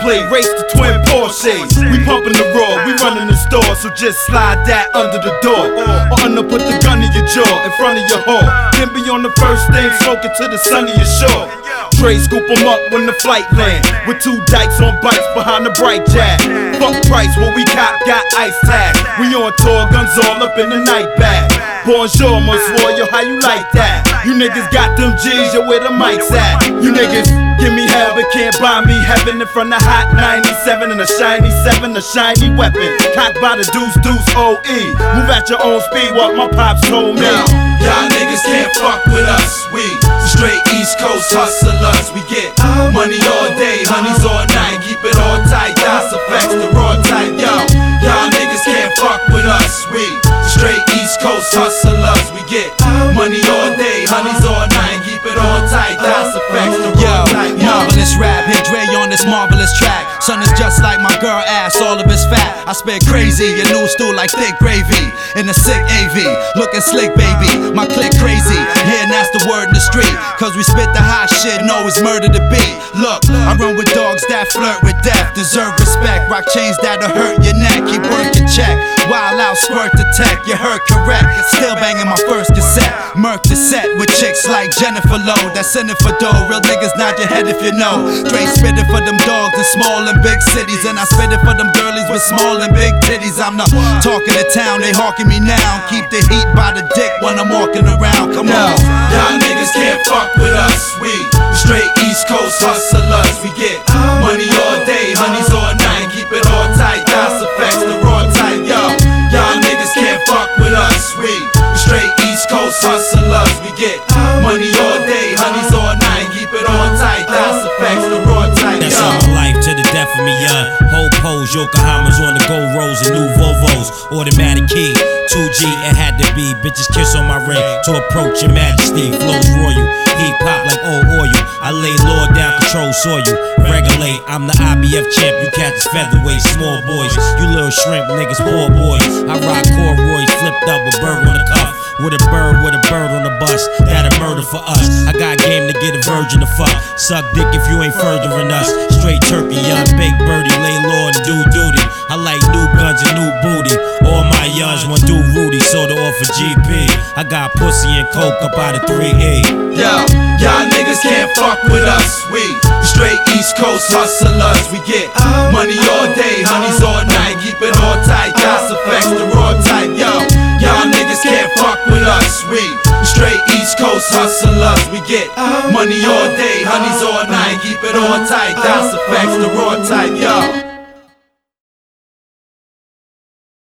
blade, race the twin Porsches. We pumping the raw, we running the store, so just slide that under the door. Or under, put the gun in your jaw, in front of your whore. Then be on the first thing, smoking to the sun of your shore. Trey scoop 'em up when the flight land, with 2 dykes on bikes behind the bright jag. Fuck price, what we cop got ice tag. We on tour, guns all up in the night bag. Bonjour, monsieur, yo, how you like that? You niggas got them G's, yo, where the mics at? You niggas give me hell, but can't buy me heaven. In front of hot 97 and a shiny 7, a shiny weapon. Cocked by the deuce, OE. Move at your own speed, what my pops told me. Y'all niggas can't fuck with us. We straight East Coast hustlers. We get money all day, honeys all night. Keep it all tight, that's effects, the raw type. Yo, y'all niggas can't fuck with us. We straight East Coast hustlers. We get money all day, honeys all night. Keep it all tight, that's effects, the raw type. Marvelous rap, hit Dre on this marvelous track. Son is just like my girl ass, all of his fat. I spit crazy, your new stew like thick gravy. In a sick AV, looking slick baby. My click crazy, here and that's the word in the street. Cause we spit the hot shit and always murder the beat. Look, I run with dogs that flirt with death. Deserve respect, rock chains that'll hurt your neck. Keep working check, wild out, squirt the tech. You heard correct, still banging my first cassette. Murk the set with chicks like Jennifer Lowe. That's in it for dough, real niggas nod your head if you know. Straight spit it for them dogs in small and big cities. And I spit it for them girlies with small and big titties. I'm the talk of the town, they hawking me now. Keep the heat by the dick when I'm walking around, come on. Y'all niggas can't fuck with us. We straight East Coast hustlers. We get money all day, honeys all night. Keep it all tight, that's effects, the raw type. Yo, y'all niggas can't fuck with us. We straight East Coast hustlers. We get money all day, honeys all night. Keep it all tight, that's effects, the raw type. That's all my life to the death of me, whole pose, Yokohamas on the gold rolls and new Volvos. Automatic key, 2G, it had to be. Bitches kiss on my ring to approach your majesty. Flows royal, heat pop like old oil. I lay law down, control soil. Regulate, I'm the IBF champ, you catch featherweight. Small boys, you little shrimp niggas, poor boys. I rock corduroys, flipped up with bird on the cuff. With a bird on the bus, that'll murder for us. I got game to get a virgin to fuck. Suck dick if you ain't furthering us. Straight turkey, young baked birdie, lay low and do duty. I like new guns and new booty. All my youngs want do Rudy, soda off a GP. I got pussy and coke up out of 3E. Yo, y'all niggas can't fuck with us. We straight East Coast hustlers. We get money all day, honeys all night. Keep it all tight, that's effects, the raw type. Yo, y'all niggas can't fuck with us. We straight East Coast hustlers. We get money all day, honeys all night. Keep it all tight, that's effects, the raw type. Yo.